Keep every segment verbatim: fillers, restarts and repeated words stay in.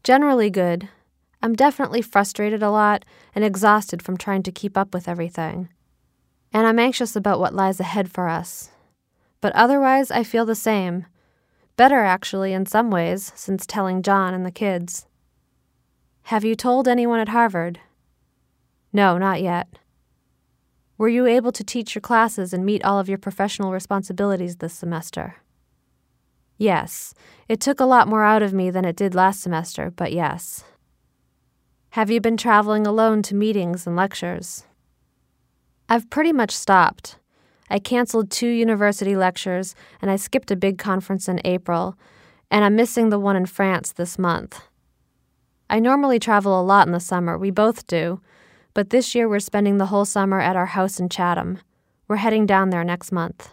Generally good. I'm definitely frustrated a lot and exhausted from trying to keep up with everything. And I'm anxious about what lies ahead for us. But otherwise, I feel the same. Better, actually, in some ways, since telling John and the kids. Have you told anyone at Harvard? No, not yet. Were you able to teach your classes and meet all of your professional responsibilities this semester? Yes. It took a lot more out of me than it did last semester, but yes. Have you been traveling alone to meetings and lectures? I've pretty much stopped. I canceled two university lectures, and I skipped a big conference in April, and I'm missing the one in France this month. I normally travel a lot in the summer, we both do, but this year we're spending the whole summer at our house in Chatham. We're heading down there next month.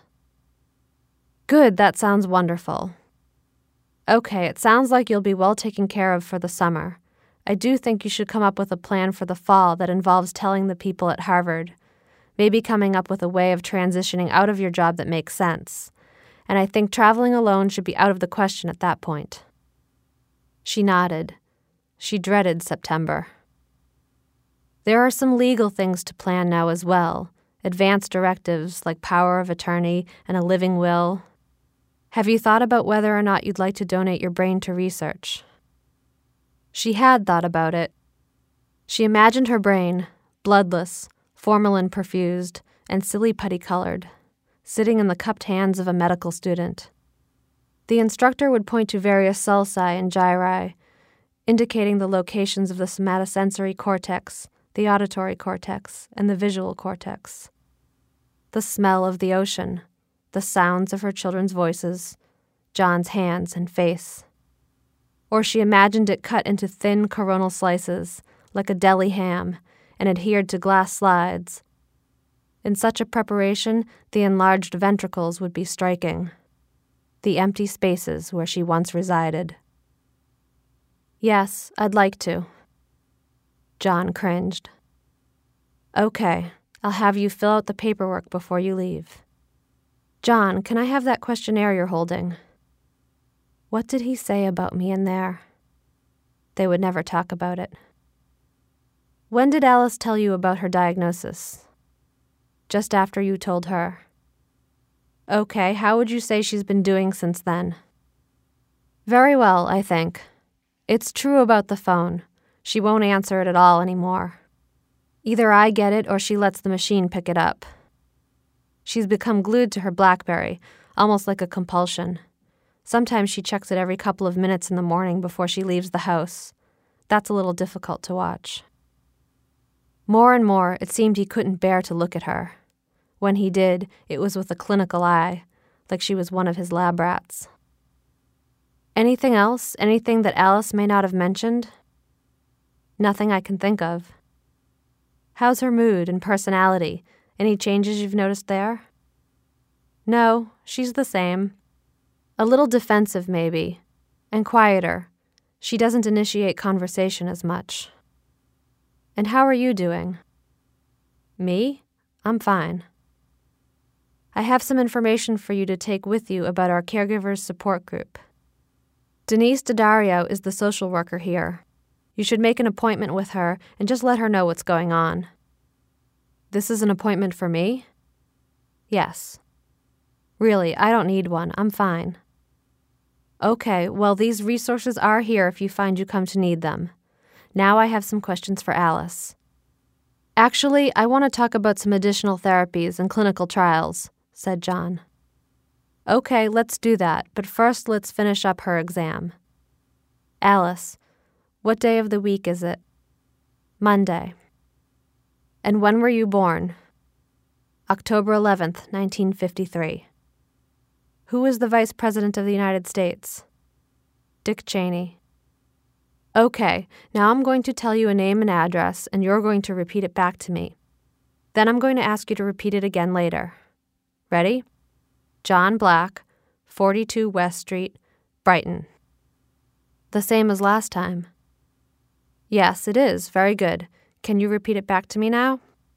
Good, that sounds wonderful. Okay, it sounds like you'll be well taken care of for the summer. I do think you should come up with a plan for the fall that involves telling the people at Harvard, maybe coming up with a way of transitioning out of your job that makes sense. And I think traveling alone should be out of the question at that point. She nodded. She dreaded September. There are some legal things to plan now as well, advance directives like power of attorney and a living will. Have you thought about whether or not you'd like to donate your brain to research? She had thought about it. She imagined her brain, bloodless, formalin-perfused, and silly putty-colored, sitting in the cupped hands of a medical student. The instructor would point to various sulci and gyri, indicating the locations of the somatosensory cortex, the auditory cortex, and the visual cortex. The smell of the ocean, the sounds of her children's voices, John's hands and face. Or she imagined it cut into thin coronal slices, like a deli ham, and adhered to glass slides. In such a preparation, the enlarged ventricles would be striking, the empty spaces where she once resided. Yes, I'd like to. John cringed. Okay, I'll have you fill out the paperwork before you leave. John, can I have that questionnaire you're holding? What did he say about me in there? They would never talk about it. When did Alice tell you about her diagnosis? Just after you told her. Okay, how would you say she's been doing since then? Very well, I think. It's true about the phone. She won't answer it at all anymore. Either I get it or she lets the machine pick it up. She's become glued to her BlackBerry, almost like a compulsion. Sometimes she checks it every couple of minutes in the morning before she leaves the house. That's a little difficult to watch. More and more, it seemed he couldn't bear to look at her. When he did, it was with a clinical eye, like she was one of his lab rats. Anything else? Anything that Alice may not have mentioned? Nothing I can think of. How's her mood and personality? Any changes you've noticed there? No, she's the same. A little defensive, maybe, and quieter. She doesn't initiate conversation as much. And how are you doing? Me? I'm fine. I have some information for you to take with you about our caregivers support group. Denise Daddario is the social worker here. You should make an appointment with her and just let her know what's going on. This is an appointment for me? Yes. Really, I don't need one. I'm fine. Okay, well, these resources are here if you find you come to need them. Now I have some questions for Alice. Actually, I want to talk about some additional therapies and clinical trials, said John. Okay, let's do that, but first let's finish up her exam. Alice, what day of the week is it? Monday. And when were you born? October eleventh, nineteen fifty-three. Who is the Vice President of the United States? Dick Cheney. Okay, now I'm going to tell you a name and address, and you're going to repeat it back to me. Then I'm going to ask you to repeat it again later. Ready? John Black, forty-two West Street, Brighton. The same as last time. Yes, it is. Very good. Can you repeat it back to me now?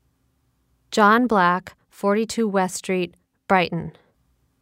John Black, forty-two West Street, Brighton.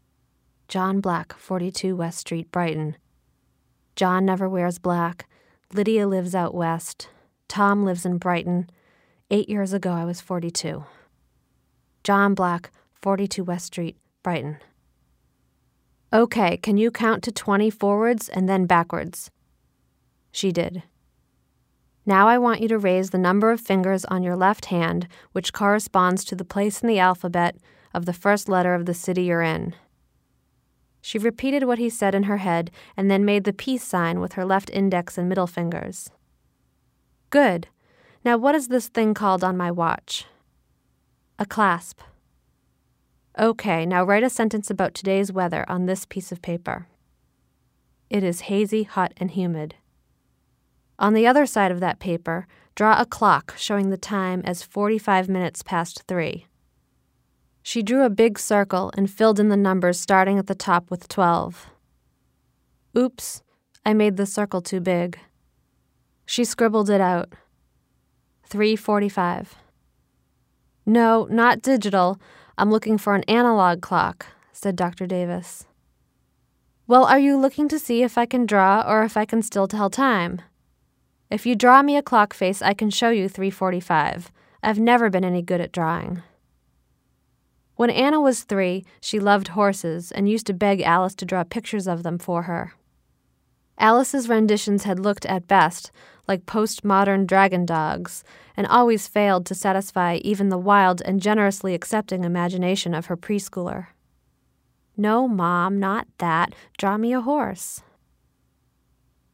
John Black, forty-two West Street, Brighton. John never wears black. Lydia lives out west. Tom lives in Brighton. Eight years ago, I was forty-two. John Black, forty-two West Street, Brighton. Okay, can you count to twenty forwards and then backwards? She did. Now I want you to raise the number of fingers on your left hand, which corresponds to the place in the alphabet of the first letter of the city you're in. She repeated what he said in her head and then made the peace sign with her left index and middle fingers. Good. Now what is this thing called on my watch? A clasp. Okay, now write a sentence about today's weather on this piece of paper. It is hazy, hot, and humid. On the other side of that paper, draw a clock showing the time as forty-five minutes past three. She drew a big circle and filled in the numbers starting at the top with twelve. Oops, I made the circle too big. She scribbled it out. three forty-five. No, not digital. I'm looking for an analog clock, said Doctor Davis. Well, are you looking to see if I can draw or if I can still tell time? If you draw me a clock face, I can show you three forty-five. I've never been any good at drawing. When Anna was three, she loved horses and used to beg Alice to draw pictures of them for her. Alice's renditions had looked, at best, like postmodern dragon dogs, and always failed to satisfy even the wild and generously accepting imagination of her preschooler. No, Mom, not that. Draw me a horse.